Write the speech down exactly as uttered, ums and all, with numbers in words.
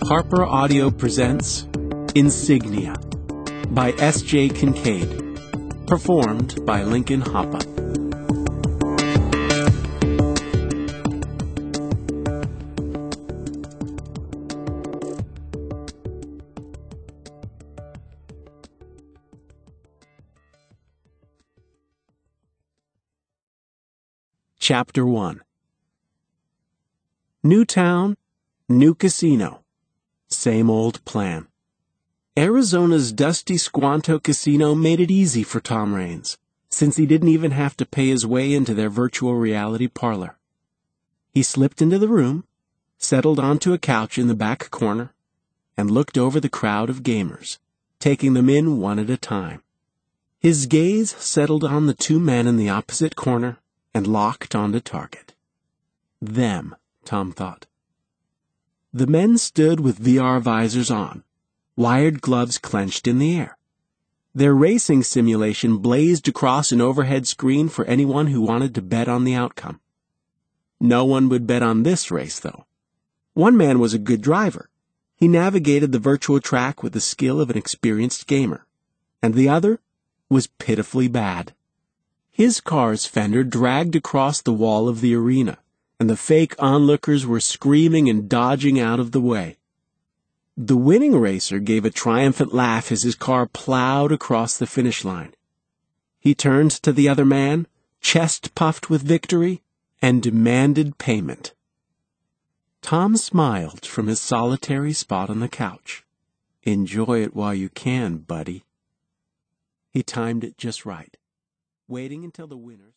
Harper Audio presents Insignia by S J Kincaid, performed by Lincoln Hoppe. Chapter one. New town, new casino. Same old plan. Arizona's dusty Squanto Casino made it easy for Tom Raines, since he didn't even have to pay his way into their virtual reality parlor. He slipped into the room, settled onto a couch in the back corner, and looked over the crowd of gamers, taking them in one at a time. His gaze settled on the two men in the opposite corner and locked onto target. Them, Tom thought. The men stood with V R visors on, wired gloves clenched in the air. Their racing simulation blazed across an overhead screen for anyone who wanted to bet on the outcome. No one would bet on this race, though. One man was a good driver. He navigated the virtual track with the skill of an experienced gamer, and the other was pitifully bad. His car's fender dragged across the wall of the arena, and the fake onlookers were screaming and dodging out of the way. The winning racer gave a triumphant laugh as his car plowed across the finish line. He turned to the other man, chest puffed with victory, and demanded payment. Tom smiled from his solitary spot on the couch. "Enjoy it while you can, buddy." He timed it just right, waiting until the winners